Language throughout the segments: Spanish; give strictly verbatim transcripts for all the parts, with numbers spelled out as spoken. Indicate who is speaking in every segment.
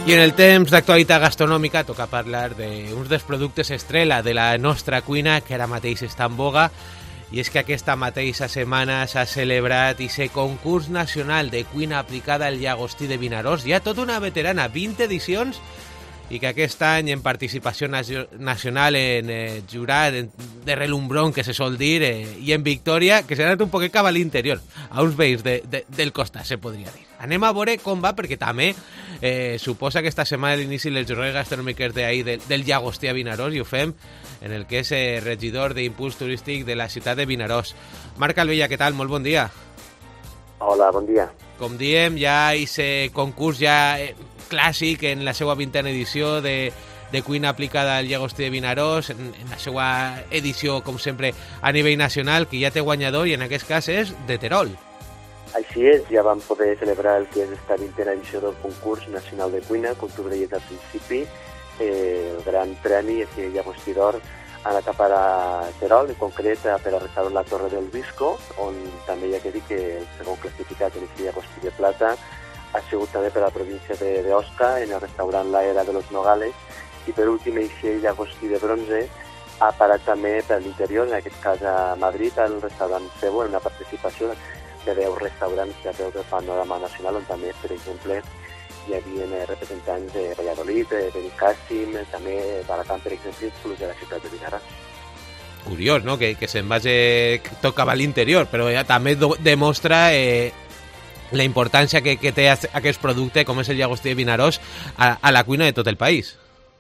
Speaker 1: I en el temps d'actualitat gastronòmica toca parlar d'uns dels productes estrella de la nostra cuina que ara mateix està en boga, i és que aquesta mateixa setmana s'ha celebrat aquest concurs nacional de cuina aplicada al llagostí de Vinaròs. Hi ha tota una veterana, vint edicions, i que aquest any en participació nacional, en eh, jurat, en, de relumbrón, que se sol dir, eh, i en victòria, que s'ha anat un poquet cap a l'interior, a uns veïns de, de, del costat, se podria dir. Anem a veure com va, perquè també eh, suposa que esta setmana l'inici les jornades gastronòmiques d'ahir del, del llagostí a Vinaròs, i ho fem en el que és eh, regidor d'Impuls Turístic de la ciutat de Vinaròs. Marc Calvella, què tal? Molt bon dia.
Speaker 2: Hola, bon dia.
Speaker 1: Com diem, ja aquest concurs ja eh, clàssic en la seva vintena edició de, de cuina aplicada al llagostí de Vinaròs, en, en la seva edició, com sempre, a nivell nacional, que ja té guanyador, i en aquest cas és de Terol.
Speaker 2: Així és, ja vam poder celebrar el que és esta vintena edició del concurs nacional de cuina, com tu deies al principi, eh, el gran premi, el llagostí d'or, ha anat a per a Terol, en concret per a restaurant La Torre del Visco, on també hi ha que dir que el segon classificat en aquest llagostí de plata ha sigut també per a la província d'Osca, en el restaurant La Era de los Nogales, i per últim, aquest llagostí de bronze ha parat també per l'interior, en aquest cas a Madrid, al restaurant Cebo, en una participació de deu restaurants d'arreu del panorama nacional, on també, per exemple, hi havia representants de Valladolid, de Benicàssim, també d'Alacant, per exemple, inclús de la ciutat de Vinaròs.
Speaker 1: Curiós, no?, que, que se'n vagi tot cap a l'interior, però ja també do, demostra eh, la importància que, que té aquest producte, com és el llagostí de Vinaròs, a, a la cuina de tot el país.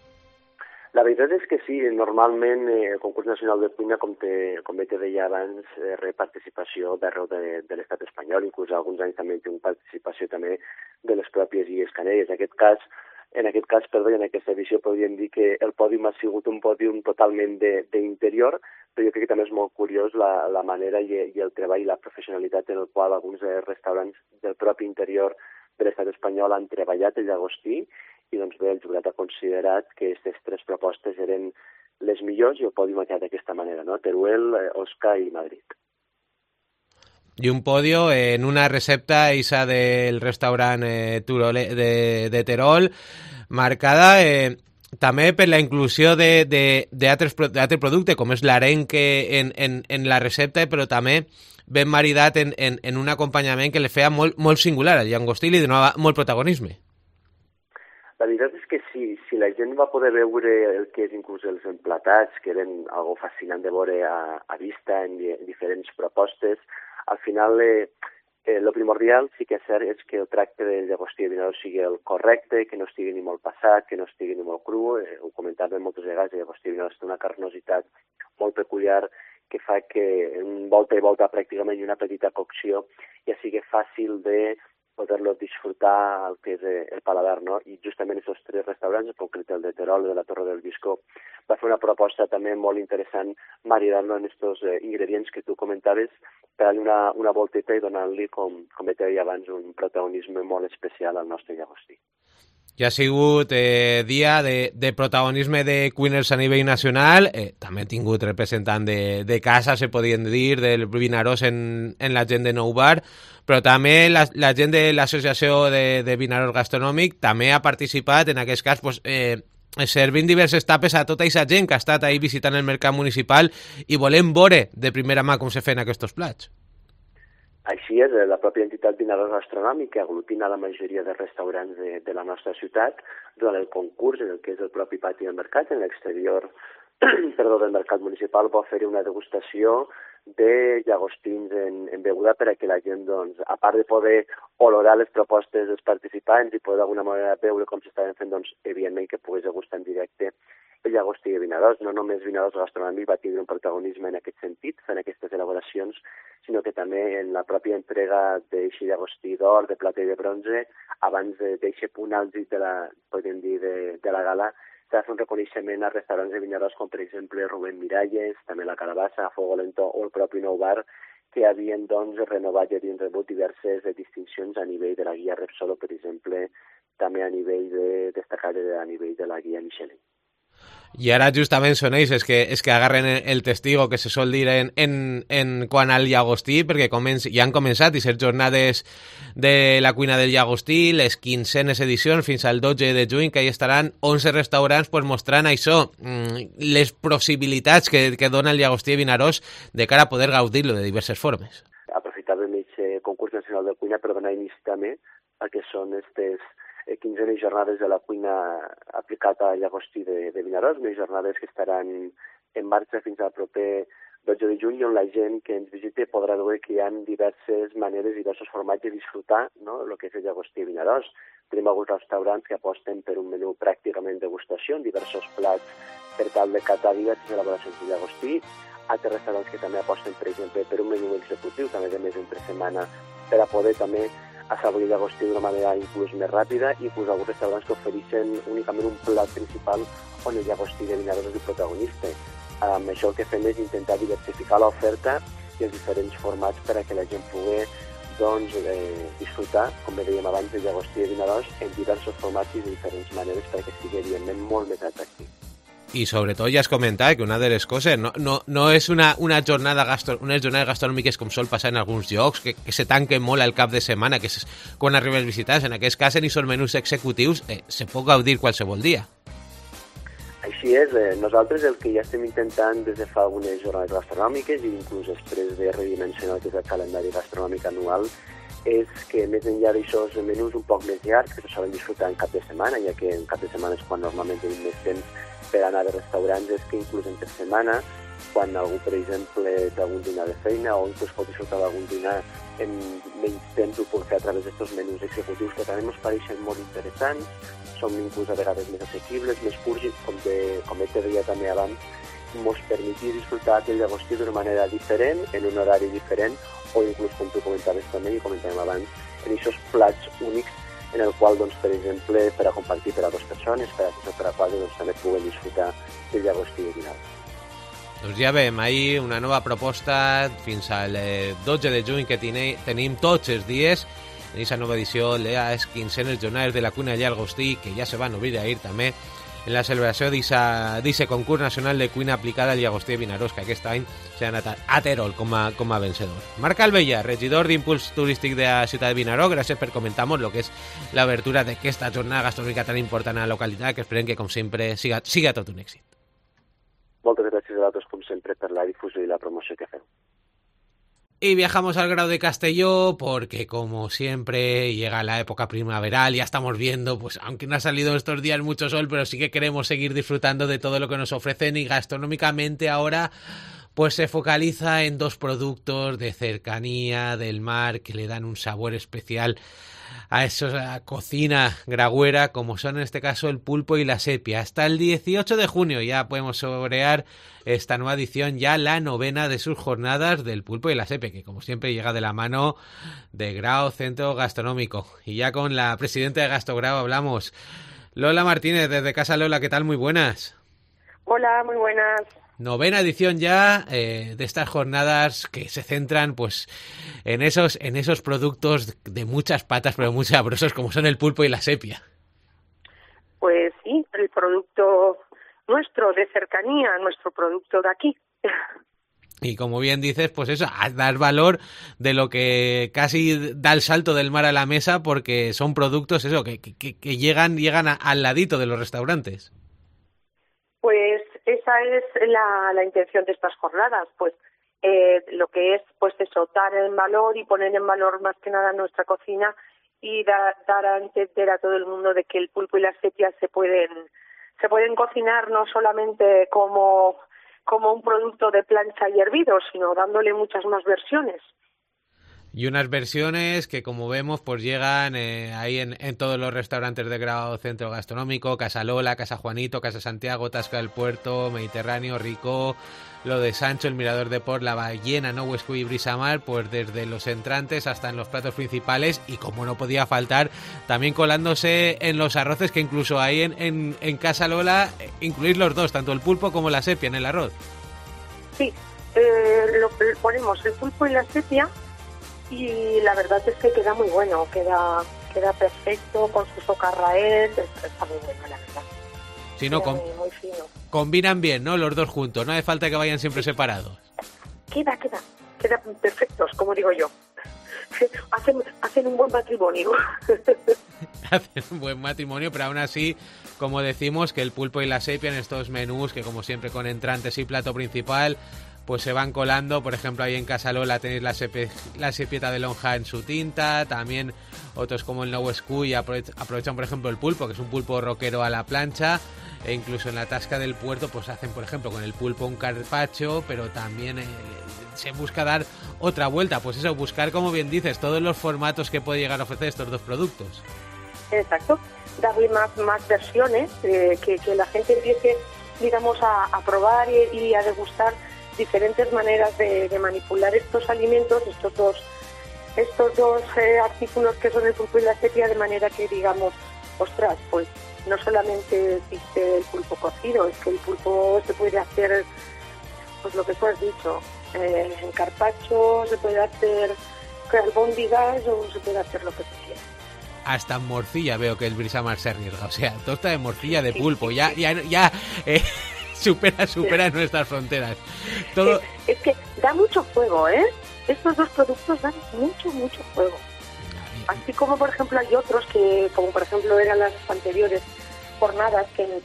Speaker 2: La veritat és que sí, normalment eh, el concurs nacional de cuina, com, te, com bé te deia abans, eh, rep participació d'arreu de, de l'estat espanyol, inclús alguns anys també té una participació també de les pròpies Illes Canelles. En aquest cas, en aquest cas, perdó, en aquesta edició podríem dir que el pòdium ha sigut un pòdium totalment d'interior, però jo crec que també és molt curiós la, la manera i, i el treball i la professionalitat en el qual alguns restaurants del propi interior de l'estat espanyol han treballat el llagostí, i doncs bé, el jurat ha considerat que aquestes tres propostes eren les millors i el pòdium ha quedat d'aquesta manera, no? Teruel, Osca i Madrid.
Speaker 1: I un podio en una recepta esa del restaurant eh, Turole, de, de Terol, marcada eh, també per la inclusió d'altres productes, com és l'arenque en, en, en la recepta, però també ben maridat en, en, en un acompanyament que li feia molt, molt singular al llagostí i li donava molt protagonisme.
Speaker 2: La veritat és que si, si la gent va poder veure el que és inclús els emplatats, que eren algo fascinant de veure a, a vista en, en diferents propostes, al final eh, eh, lo primordial sí que és cert és que el tracte del llagostí de Vinaròs sigui el correcte, que no estigui ni molt passat, que no estigui ni molt cru. Eh, ho comentàvem moltes vegades, el llagostí de Vinaròs té una carnositat molt peculiar que fa que en volta i volta pràcticament una petita cocció ja sigui fàcil de poder-lo disfrutar el que és el paladar, no? I justament aquests tres restaurants, en concret el de Terol, de la Torre del Visco, va fer una proposta també molt interessant, maridant-lo en aquests eh, ingredients que tu comentaves, per dar-li una, una volteta i donant-li, com, com et deia abans, un protagonisme molt especial al nostre llagostí.
Speaker 1: Ja ha sigut eh, dia de, de protagonisme de cuiners a nivell nacional, eh, també ha tingut representant de, de casa, se podien dir, del Vinaròs en, en la gent de Nou Bar, però també la, la gent de l'associació de, de Vinaròs Gastronòmic també ha participat, en aquest cas, pues, eh, servint diverses tapes a tota aquesta gent que ha estat ahí visitant el mercat municipal i volem veure de primera mà com se feien aquests plats.
Speaker 2: Així és, la pròpia entitat Vinaròs Gastronòmic, que aglutina la majoria de restaurants de, de la nostra ciutat, durant el concurs, en el que és el propi pati del mercat, en l'exterior perdó, del mercat municipal, va oferir una degustació de llagostins en, en beguda per a que la gent, doncs, a part de poder olorar les propostes dels participants i poder d'alguna manera veure com s'estaven fent, doncs, evidentment que pogués degustar en directe el llagostí de Vinaròs. No només Vinaròs Gastronòmic va tindre un protagonisme en aquest sentit, fent aquestes elaboracions, sinó que també en la pròpia entrega d'eixe llagostí d'or, de plata i de bronze, abans d'eixe punt àlgid de la, podem dir, de, de la gala, s'ha de fer un reconeixement a restaurants de Vinaròs com, per exemple, Rubén Miralles, també la Calabassa, Fuego Lento o el propi Nou Bar, que havien, doncs, renovat i havien rebut diverses distincions a nivell de la guia Repsol o, per exemple, també a nivell de, destacat a nivell de la guia Michelin.
Speaker 1: I ara justament són ells és que, és que agarren el testigo que se sol dir en, en, en quant al llagostí, perquè començ, ja han començat i ser jornades de la cuina del llagostí, les quinzenes edicions fins al dotze de juny, que hi estaran onze restaurants pues, mostrant això, les possibilitats que, que dona el llagostí de Vinaròs de cara a poder gaudir-lo de diverses formes.
Speaker 2: Aprofitàvem aquest concurs nacional de cuina per donar inici també a que són aquestes quinzenes jornades de la cuina aplicat al llagostí de, de Vinaròs, unes jornades que estaran en marxa fins al proper dotze de juny, on la gent que ens visite podrà veure que hi ha diverses maneres, diversos formats de disfrutar, no?, el que és el llagostí de Vinaròs. Tenim alguns restaurants que aposten per un menú pràcticament degustació, en diversos plats per tal de catar diverses elaboracions de llagostí, altres restaurants que també aposten, per exemple, per un menú executiu, també de més entre setmana, per a poder també assaborir llagostí d'una manera inclús més ràpida, i inclús alguns restaurants que ofereixen únicament un plat principal on el llagostí de Vinaròs és el protagonista. Amb això el que fem és intentar diversificar l'oferta i els diferents formats per a que la gent pugui doncs, eh, disfrutar, com bé dèiem abans, del llagostí de Vinaròs en diversos formats i de diferents maneres perquè sigui, evidentment, molt més atractiu.
Speaker 1: I sobretot ja has comentat que una de les coses no, no, no és una, una jornada gastro, unes jornades gastronòmiques com sol passar en alguns llocs, que, que se tanquen molt al cap de setmana, que és quan arriben els visitants. En aquest cas, ni són menús executius, eh, se pot gaudir qualsevol dia.
Speaker 2: Així és, eh, nosaltres el que ja estem intentant des de fa algunes jornades gastronòmiques i inclús després de redimensionar el que és el calendari gastronòmic anual és que més enllà d'aixòs menús un poc més llargs que se solen disfrutar en cap de setmana, ja que en cap de setmana és quan normalment tenim més temps per anar a restaurants, és que inclús entre setmana, quan algú, per exemple, té algun dinar de feina o inclús pot disfrutar d'algun dinar en menys temps, ho pot fer a través d'aquests menús executius que també ens pareixen molt interessants, són inclús a vegades més assequibles, més curts, i com, de, com te deia també abans, ens permetir disfrutar del llagostí d'una manera diferent, en un horari diferent, o inclús, com tu comentaves també i comentàvem abans, en aquests plats únics en el qual, doncs, per exemple, per a compartir per a dues persones, per a tres o per a quatre, doncs, també puguen disfrutar del llagostí de Vinaròs.
Speaker 1: Doncs ja veiem, ahir una nova proposta fins al dotze de juny que tine, tenim tots els dies en aquesta nova edició de les quinzenes jornades de la cuina del llagostí, que ja se van obrir ahir també en la celebració d'aquest concurs nacional de cuina aplicada al llagostí de Vinaròs, que aquest any s'ha anat a Terol com a, com a vencedor. Marc Albella, regidor d'Impuls Turístic de la ciutat de Vinaròs, gràcies per comentar-nos el que és l'obertura d'aquesta jornada gastronòmica tan important a la localitat, que esperem que, com sempre, siga, siga tot un èxit.
Speaker 2: Moltes gràcies a vosaltres, com sempre, per la difusió i la promoció que feu.
Speaker 1: Y viajamos al Grau de Castelló porque, como siempre, llega la época primaveral. Ya estamos viendo, pues aunque no ha salido estos días mucho sol, pero sí que queremos seguir disfrutando de todo lo que nos ofrecen. Y gastronómicamente ahora pues se focaliza en dos productos de cercanía del mar que le dan un sabor especial a esa cocina gragüera, como son en este caso el pulpo y la sepia. Hasta el dieciocho de junio ya podemos saborear esta nueva edición, ya la novena de sus jornadas del pulpo y la sepia, que como siempre llega de la mano de Grau Centro Gastronómico. Y ya con la presidenta de Gastograu hablamos. Lola Martínez, desde Casa Lola, ¿qué tal? Muy buenas.
Speaker 3: Hola, muy buenas.
Speaker 1: Novena edición ya eh, de estas jornadas que se centran pues en esos en esos productos de muchas patas pero muy sabrosos como son el pulpo y la sepia.
Speaker 3: Pues sí, el producto nuestro de cercanía, nuestro producto de aquí.
Speaker 1: Y como bien dices, pues eso, a dar valor de lo que casi da el salto del mar a la mesa, porque son productos eso que, que, que llegan llegan a, al ladito de los restaurantes.
Speaker 3: Pues esa es la, la intención de estas jornadas, pues eh, lo que es pues eso, dar en valor y poner en valor más que nada nuestra cocina y da, dar a entender a todo el mundo de que el pulpo y la sepia se pueden se pueden cocinar no solamente como como un producto de plancha y hervido, sino dándole muchas más versiones.
Speaker 1: Y unas versiones que, como vemos, pues llegan eh, ahí en, en todos los restaurantes de Grau Centro Gastronómico, Casa Lola, Casa Juanito, Casa Santiago, Tasca del Puerto, Mediterráneo, Rico, lo de Sancho, el Mirador de Port, La Ballena, No Huesco y Brisamar, pues desde los entrantes hasta en los platos principales, y como no podía faltar, también colándose en los arroces, que incluso ahí en, en, en Casa Lola incluís los dos, tanto el pulpo como la sepia en el arroz.
Speaker 3: Sí, eh, lo, ponemos el pulpo y la sepia, y la verdad es que queda muy bueno, queda queda perfecto con su socarraet, está muy bueno, la verdad.
Speaker 1: Si no, com-
Speaker 3: muy, muy fino.
Speaker 1: combinan bien, ¿no? Los dos juntos, no hace falta que vayan siempre separados.
Speaker 3: Queda, queda, quedan perfectos, como digo yo. Hacen, hacen un buen matrimonio.
Speaker 1: Hacen un buen matrimonio, pero aún así, como decimos, que el pulpo y la sepia en estos menús, que como siempre con entrantes y plato principal, pues se van colando. Por ejemplo, ahí en Casa Lola tenéis la, sepe, la sepieta de lonja en su tinta, también otros como el Nou Escull aprovechan, aprovechan, por ejemplo, el pulpo, que es un pulpo roquero a la plancha, e incluso en la Tasca del Puerto pues hacen, por ejemplo, con el pulpo un carpaccio, pero también eh, se busca dar otra vuelta, pues eso, buscar, como bien dices, todos los formatos que puede llegar a ofrecer estos dos productos.
Speaker 3: Exacto, darle más, más versiones, eh, que, que la gente empiece, digamos, a, a probar y, y a degustar diferentes maneras de, de manipular estos alimentos, estos dos estos dos eh, artículos que son el pulpo y la sepia, de manera que digamos, ostras, pues no solamente existe el pulpo cocido, es que el pulpo se puede hacer, pues lo que tú has dicho, eh, en carpaccio, se puede hacer albóndigas o se puede hacer lo que se quiera.
Speaker 1: Hasta en morcilla veo que el Brisamar se arriesga, o sea, tosta de morcilla de pulpo, ya, ya, ya eh, supera, supera sí. nuestras fronteras. Todo...
Speaker 3: Es, es que da mucho juego, ¿eh? Estos dos productos dan mucho, mucho juego. Así como, por ejemplo, hay otros que, como por ejemplo eran las anteriores jornadas, que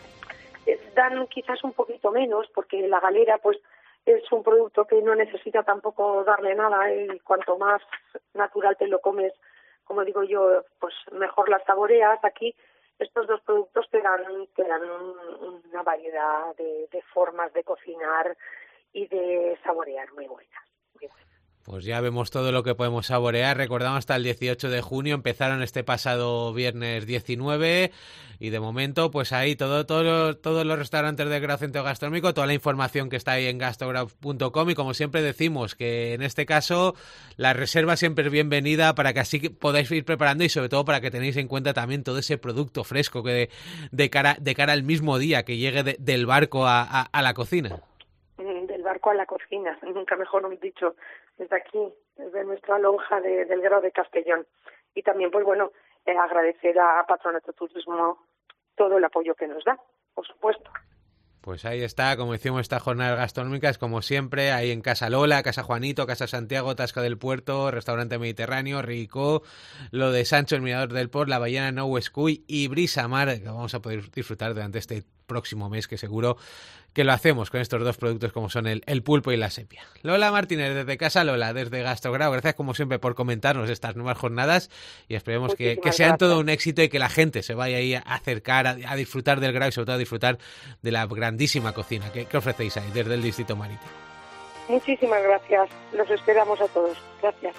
Speaker 3: dan quizás un poquito menos, porque la galera, pues, es un producto que no necesita tampoco darle nada, y cuanto más natural te lo comes, como digo yo, pues mejor las saboreas. Aquí estos dos productos te dan, te dan un, una variedad de, de formas de cocinar y de saborear muy buenas, muy buenas.
Speaker 1: Pues ya vemos todo lo que podemos saborear. Recordamos, hasta el dieciocho de junio, empezaron este pasado viernes diecinueve, y de momento pues ahí todo, todo, todos los restaurantes del Grau Centro Gastronómico, toda la información que está ahí en gastrograu punto com, y como siempre decimos, que en este caso la reserva siempre es bienvenida, para que así podáis ir preparando, y sobre todo para que tenéis en cuenta también todo ese producto fresco que de, de cara de cara al mismo día que llegue de, del barco a, a, a la cocina.
Speaker 3: Del barco a la cocina, nunca mejor dicho, desde aquí, desde nuestra lonja de, del Grau de Castellón. Y también, pues bueno, eh, agradecer a Patronato Turismo todo el apoyo que nos da, por supuesto.
Speaker 1: Pues ahí está, como decimos, estas jornadas gastronómicas, como siempre, ahí en Casa Lola, Casa Juanito, Casa Santiago, Tasca del Puerto, Restaurante Mediterráneo, Rico, lo de Sancho, el Mirador del Port, La Ballena, Nou Escull y Brisamar, que vamos a poder disfrutar durante este próximo mes, que seguro que lo hacemos con estos dos productos como son el, el pulpo y la sepia. Lola Martínez, desde Casa Lola, desde Gastrograu, gracias como siempre por comentarnos estas nuevas jornadas, y esperemos que, que sean todo un éxito y que la gente se vaya ahí a acercar, a, a disfrutar del Grau y sobre todo a disfrutar de la grandísima cocina que, que ofrecéis ahí desde el Distrito Marítimo.
Speaker 3: Muchísimas gracias, los esperamos a todos. Gracias.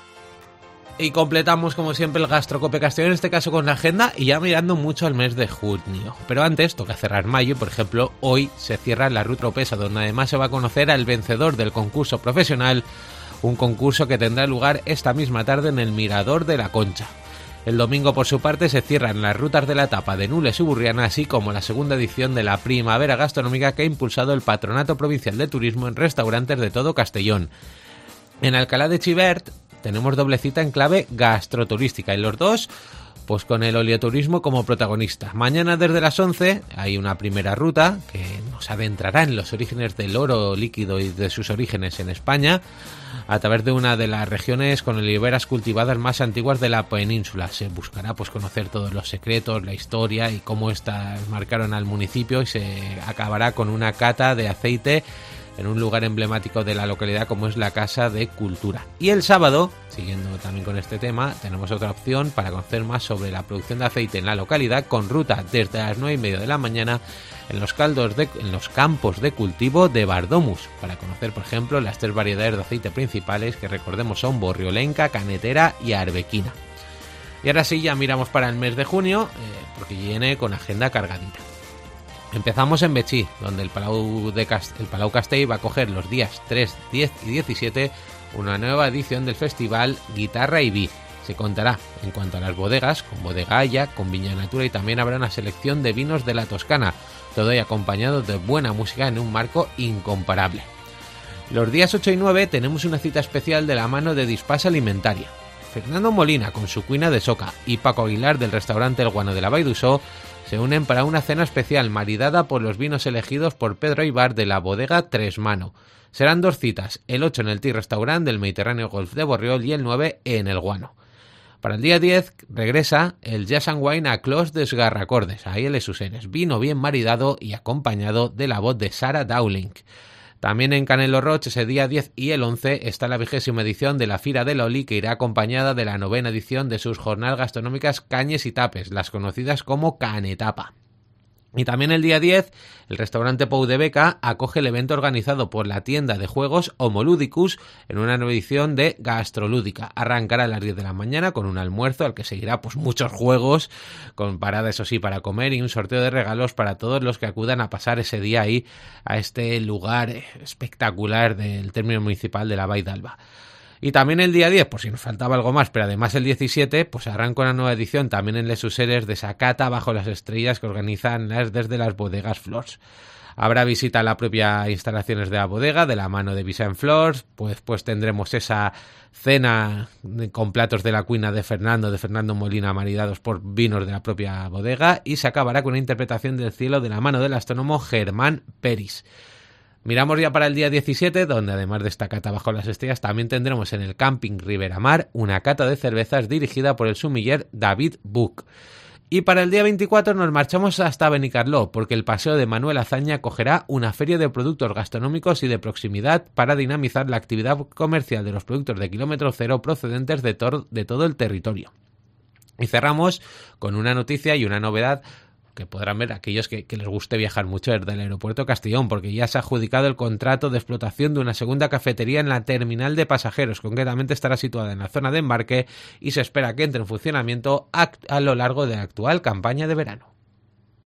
Speaker 1: Y completamos, como siempre, el Gastrocope Castellón, en este caso con la agenda, y ya mirando mucho al mes de junio. Pero antes toca cerrar mayo, y por ejemplo, hoy se cierra la Ruta Oropesa, donde además se va a conocer al vencedor del concurso profesional, un concurso que tendrá lugar esta misma tarde en el Mirador de la Concha. El domingo, por su parte, se cierran las rutas de la etapa de Nules y Burriana, así como la segunda edición de la Primavera Gastronómica que ha impulsado el Patronato Provincial de Turismo en restaurantes de todo Castellón. En Alcalá de Xivert tenemos doble cita en clave gastroturística, y los dos pues con el oleoturismo como protagonista. Mañana desde las once hay una primera ruta que nos adentrará en los orígenes del oro líquido y de sus orígenes en España, a través de una de las regiones con oliveras cultivadas más antiguas de la península. Se buscará pues conocer todos los secretos, la historia y cómo estas marcaron al municipio, y se acabará con una cata de aceite en un lugar emblemático de la localidad como es la Casa de Cultura. Y el sábado, siguiendo también con este tema, tenemos otra opción para conocer más sobre la producción de aceite en la localidad, con ruta desde las nueve y media de la mañana en los, caldos de, en los campos de cultivo de Bardomus, para conocer, por ejemplo, las tres variedades de aceite principales, que recordemos son Borriolenca, Canetera y Arbequina. Y ahora sí, ya miramos para el mes de junio, eh, porque viene con agenda cargadita. Empezamos en Betxí, donde el Palau, de Cast- el Palau Castell va a coger los días tres, diez y diecisiete una nueva edición del festival Guitarra y Vi. Se contará, en cuanto a las bodegas, con Bodega Haya, con Viña Natura, y también habrá una selección de vinos de la Toscana, todo ello acompañado de buena música en un marco incomparable. Los días ocho y nueve tenemos una cita especial de la mano de Dispás Alimentaria. Fernando Molina, con su cuina de soca, y Paco Aguilar, del restaurante El Guano de la Vall d'Uixó, se unen para una cena especial maridada por los vinos elegidos por Pedro Aybar de la bodega Tres Mano. Serán dos citas, el ocho en el Tea Restaurant del Mediterráneo Golf de Borriol y el nueve en el Guano. Para el día diez regresa el Jazz and Wine a Clos des Garracordes, ahí en Les Useres, vino bien maridado y acompañado de la voz de Sarah Dowling. También en Canelo Roig, ese día diez y el once, está la vigésima edición de la Fira del Oli, que irá acompañada de la novena edición de sus jornadas gastronómicas Cañes y Tapes, las conocidas como Canetapa. Y también el día diez, el restaurante Pou de Beca acoge el evento organizado por la tienda de juegos Homoludicus en una nueva edición de Gastrolúdica. Arrancará a las diez de la mañana con un almuerzo al que seguirá pues muchos juegos, con parada eso sí para comer y un sorteo de regalos para todos los que acudan a pasar ese día ahí a este lugar espectacular del término municipal de la Vall d'Alba. Y también el día diez, por si nos faltaba algo más, pero además el diecisiete, pues arranca una nueva edición también en Les Useres de Sacata bajo las estrellas que organizan las, desde las bodegas Flors. Habrá visita a la propia instalaciones de la bodega de la mano de Vicent Flors, pues, pues tendremos esa cena con platos de la cuina de Fernando, de Fernando Molina, maridados por vinos de la propia bodega, y se acabará con una interpretación del cielo de la mano del astrónomo Germán Peris. Miramos ya para el día diecisiete, donde además de esta cata bajo las estrellas, también tendremos en el Camping Ribera Mar una cata de cervezas dirigida por el sumiller David Buch. Y para el día veinticuatro nos marchamos hasta Benicarló, porque el Paseo de Manuel Azaña acogerá una feria de productos gastronómicos y de proximidad para dinamizar la actividad comercial de los productos de kilómetro cero procedentes de, tor- de todo el territorio. Y cerramos con una noticia y una novedad que podrán ver aquellos que, que les guste viajar mucho desde el aeropuerto Castellón, porque ya se ha adjudicado el contrato de explotación de una segunda cafetería en la terminal de pasajeros. Concretamente estará situada en la zona de embarque y se espera que entre en funcionamiento a, a lo largo de la actual campaña de verano.